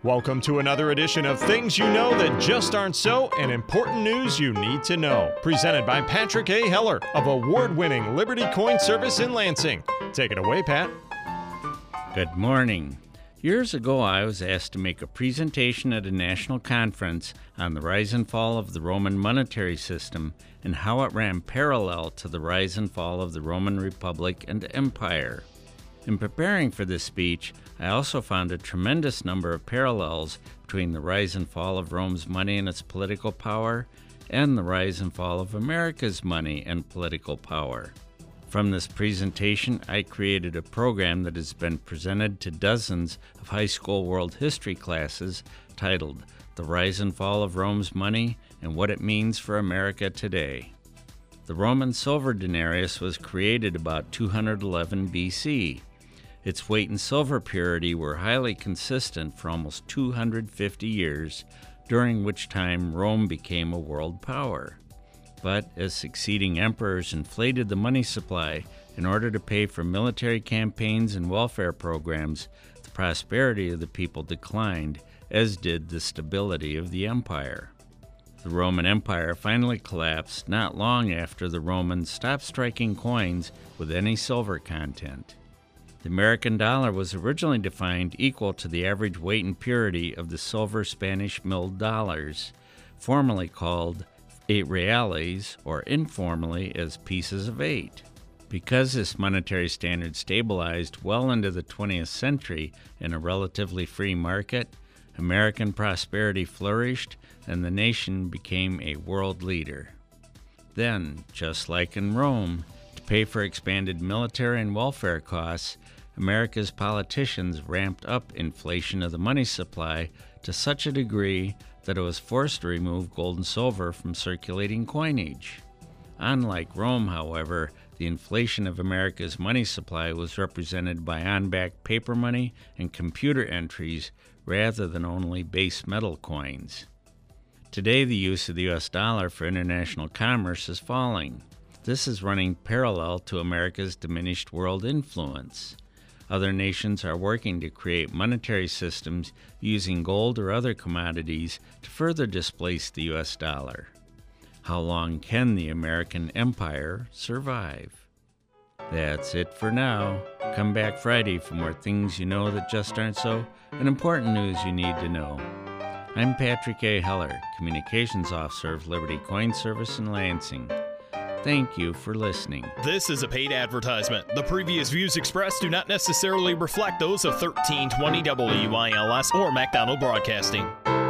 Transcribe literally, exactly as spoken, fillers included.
Welcome to another edition of Things You Know That Just Aren't So and Important News You Need to Know. Presented by Patrick A. Heller of award-winning Liberty Coin Service in Lansing. Take it away, Pat. Good morning. Years ago, I was asked to make a presentation at a national conference on the rise and fall of the Roman monetary system and how it ran parallel to the rise and fall of the Roman Republic and Empire. In preparing for this speech, I also found a tremendous number of parallels between the rise and fall of Rome's money and its political power and the rise and fall of America's money and political power. From this presentation, I created a program that has been presented to dozens of high school world history classes titled The Rise and Fall of Rome's Money and What It Means for America Today. The Roman silver denarius was created about two hundred eleven B C. Its weight and silver purity were highly consistent for almost two hundred fifty years, during which time Rome became a world power. But as succeeding emperors inflated the money supply in order to pay for military campaigns and welfare programs, the prosperity of the people declined, as did the stability of the empire. The Roman Empire finally collapsed not long after the Romans stopped striking coins with any silver content. The American dollar was originally defined equal to the average weight and purity of the silver Spanish milled dollars, formerly called eight reales, or informally as pieces of eight. Because this monetary standard stabilized well into the twentieth century in a relatively free market, American prosperity flourished and the nation became a world leader. Then, just like in Rome, to pay for expanded military and welfare costs, America's politicians ramped up inflation of the money supply to such a degree that it was forced to remove gold and silver from circulating coinage. Unlike Rome, however, the inflation of America's money supply was represented by on-back paper money and computer entries rather than only base metal coins. Today, the use of the U S dollar for international commerce is falling. This is running parallel to America's diminished world influence. Other nations are working to create monetary systems using gold or other commodities to further displace the U S dollar. How long can the American empire survive? That's it for now. Come back Friday for more things you know that just aren't so and important news you need to know. I'm Patrick A. Heller, Communications Officer of Liberty Coin Service in Lansing. Thank you for listening. This is a paid advertisement. The previous views expressed do not necessarily reflect those of thirteen twenty W I L S or MacDonald Broadcasting.